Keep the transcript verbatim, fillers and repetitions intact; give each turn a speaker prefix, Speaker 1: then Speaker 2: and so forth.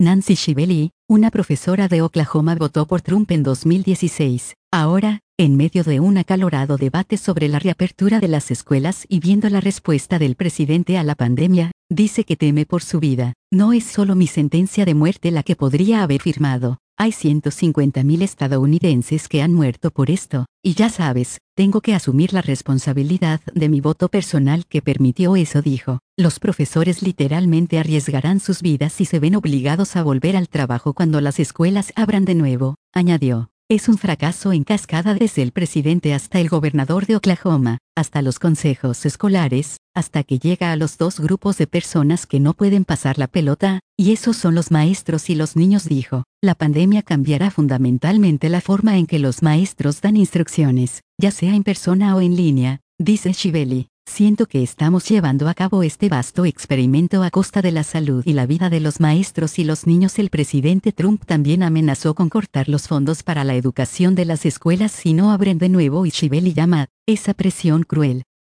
Speaker 1: Nancy Shibeli, una profesora de Oklahoma, votó por Trump en dos mil dieciséis. Ahora, en medio de un acalorado debate sobre la reapertura de las escuelas y viendo la respuesta del presidente a la pandemia, dice que teme por su vida. No es solo mi sentencia de muerte la que podría haber firmado. Hay ciento cincuenta mil estadounidenses que han muerto por esto, y ya sabes, tengo que asumir la responsabilidad de mi voto personal que permitió eso, dijo. Los profesores literalmente arriesgarán sus vidas si se ven obligados a volver al trabajo cuando las escuelas abran de nuevo, añadió. Es un fracaso en cascada desde el presidente hasta el gobernador de Oklahoma, hasta los consejos escolares, hasta que llega a los dos grupos de personas que no pueden pasar la pelota, y esos son los maestros y los niños, dijo. La pandemia cambiará fundamentalmente la forma en que los maestros dan instrucciones, ya sea en persona o en línea, dice Shibeli. Siento que estamos llevando a cabo este vasto experimento a costa de la salud y la vida de los maestros y los niños. El presidente Trump también amenazó con cortar los fondos para la educación de las escuelas si no abren de nuevo, y Shibeli llama esa presión cruel.